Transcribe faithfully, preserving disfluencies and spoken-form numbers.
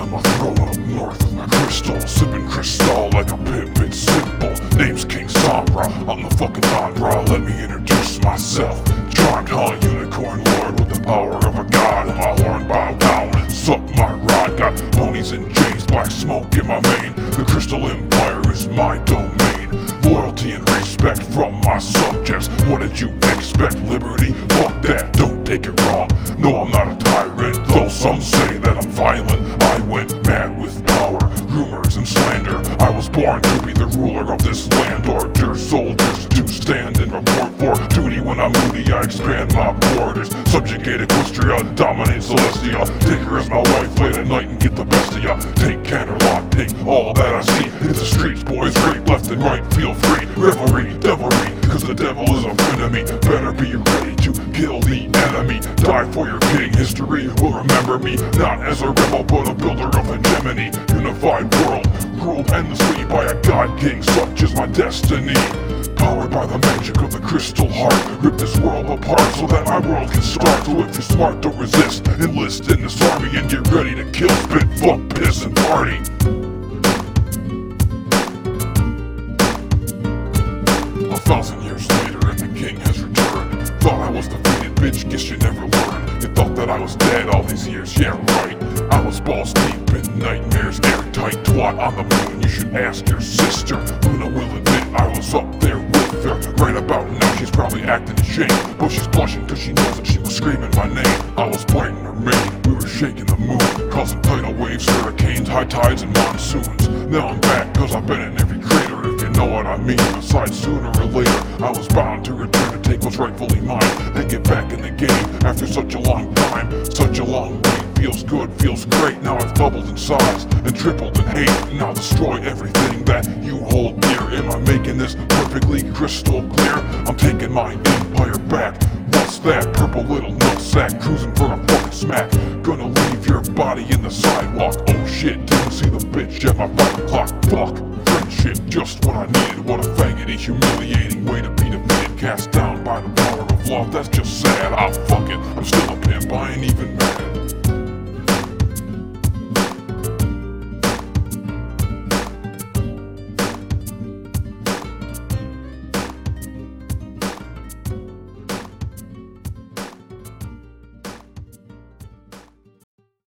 on my throne up north with my crystal, sipping crystal like a pimp, it's simple. Name's King Sombra, I'm the fucking Andra. Let me introduce myself. Charmed High Unicorn Lord with the power of a god. And my horn bow down and suck my rod. Got ponies and chains, black smoke in my mane. The Crystal Empire is my domain. Loyalty and respect from my subjects. What did you expect? Liberty? Fuck that, don't take it wrong. No, I'm not a tyrant, though some say that I'm violent. I went mad with power, rumors and slander. I was born to be the ruler of this land. Orders, soldiers to stand and report for duty. When I'm moody, I expand my borders. Subjugate Equestria, dominate Celestia. Take her as my wife late at night and get the best of ya. Take Canterlot, take all that I see. Hit the streets, boys, rape left and right, feel free. Revelry, devilry, cause the devil is a friend of me. Better be ready to kill the enemy. Die for your king, history will remember me. Not as a rebel, but a builder of hegemony. Unified world, ruled endlessly by a god king, such is my destiny. Powered by the magic of the crystal heart, rip this world apart so that my world can start. So if you're smart, don't resist, enlist in this army and get ready to kill, spit, fuck, piss, and party. A thousand years later and the king has returned. Thought I was defeated, bitch, guess you never learned. You thought that I was dead all these years, yeah right. I was balls deep in nightmares, airtight twat on the moon. You should ask your sister. Luna will admit I was up there with her. Right about now she's probably acting ashamed, but she's blushing cause she knows that she was screaming my name. I was biting her mane, we were shaking the moon, causing tidal waves, hurricanes, high tides, and monsoons. Now I'm back cause I've been in every crater, if you know what I mean. Besides, sooner or later I was bound to return to take what's rightfully mine and get back in the game after such a long time, such a long wait. Feels good, feels great, now I've doubled in size and tripled in hate. Now destroy everything that you hold dear. Am I making this perfectly crystal clear? I'm taking my empire back. What's that? Purple little nutsack cruising for a fucking smack. Gonna leave your body in the sidewalk. Oh shit, didn't see the bitch at my five o'clock. Fuck, friendship, just what I needed. What a faggoty, humiliating way to be defeated. Cast down by the power of love, that's just sad. Ah fuck it, I'm still a pimp, I ain't even mad.